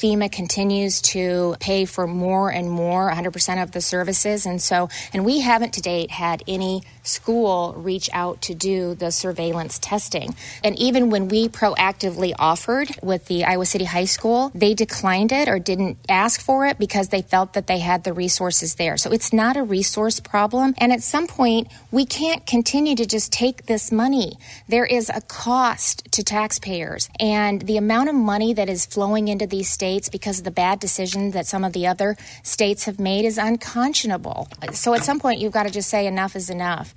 FEMA continues to pay for more and more, 100% of the services. And we haven't to date had any school reach out to do the surveillance testing. And even when we proactively offered with the Iowa City High School, they declined it or didn't ask for it because they felt that they had the resources there. So it's not a resource problem. And at some point, we can't continue to just take this money. There is a cost to taxpayers. And the amount of money that is flowing into these states because of the bad decision that some of the other states have made is unconscionable. So at some point, you've got to just say enough is enough.